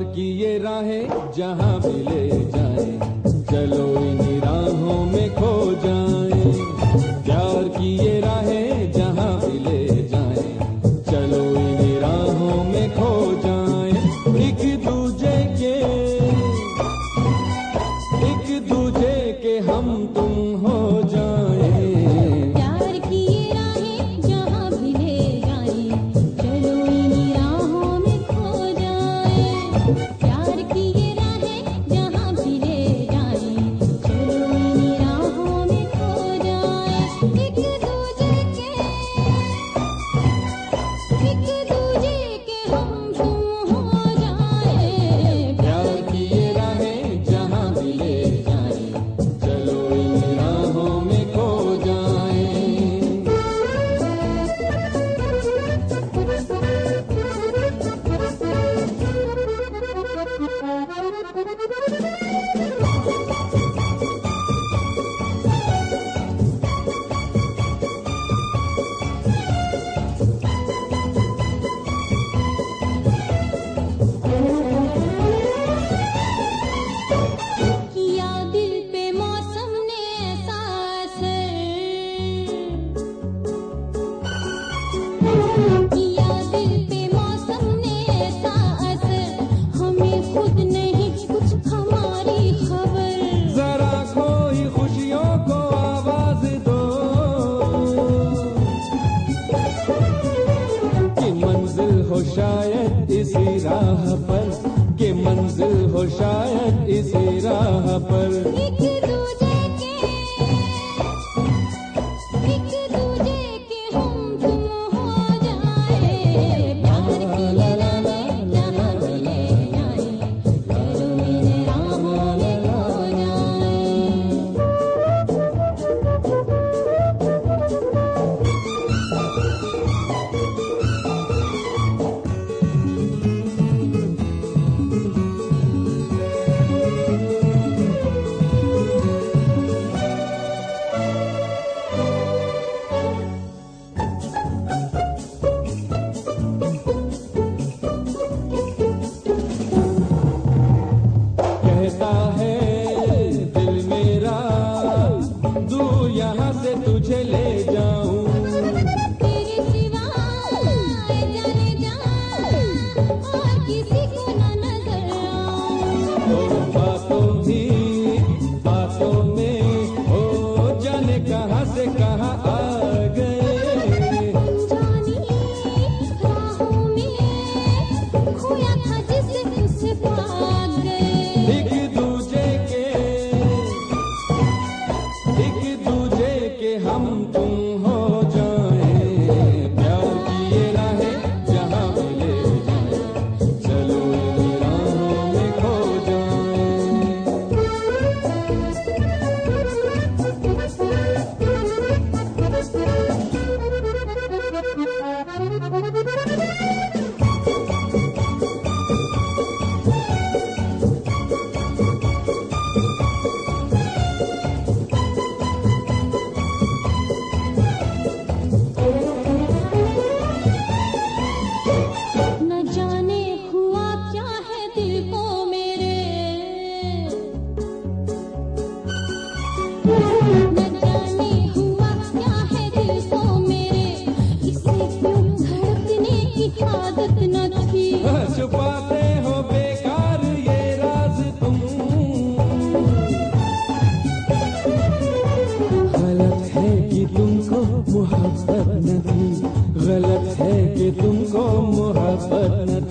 की ये राहें जहाँ भी ले जाए, चलो इन्हीं राहों में खो जाए। प्यार की ये राहें जहाँ भी ले जाए, चलो इन्हीं राहों में खो जाए। एक दूजे के हम तुम हो जाए। प्यार की ये राहें जहाँ भी ले जाए, चलो इन्हीं राहों में खो जाए। प्यार की ये राहें जहाँ भी ले जाए, चलो इन्हीं राहों में खो जाए। एक दूजे के हम तुम हो जाए। प्यार की ये राहें जहाँ भी ले जाए, चलो इन्हीं राहों में खो जाए। किया दिल पे मौसम ने ऐसा असर, किया दिल पे मौसम ने ऐसा असर, हमें खुद नहीं कुछ हमारी खबर। जरा कोई खुशियों को आवाज दो कि मंजिल हो शायद इसी राह पर, कि मंजिल हो शायद इसी राह पर। एक दूजे के हम तुम हो जाए। प्यार की ये राहें जहाँ भी ले जाए, चलो इन्हीं राहों में खो जाए। कहता है दिल मेरा, दूर यहाँ से तुझे ले जाऊं। तेरे सिवा जाने जा, और किसी को न नजर आऊं। ओ बातों में ओ जाने कहाँ से कहाँ आ गए। अनजानी राहों में खोया था जिसे तुझसे पा गए। एक दूजे के हम तुम हो जाए। प्यार की ये राहें जहाँ भी ले जाए, चलो इन्हीं राहों में खो जाए। न जाने हुआ क्या है दिल को मेरे, न जाने हुआ क्या है दिल को मेरे, इसे क्यों धड़कने की आदत न थी। छुपाते हो बेकार ये राज तुम, गलत है कि तुमको मोहब्बत न थी, गलत है कि तुमको मोहब्बत न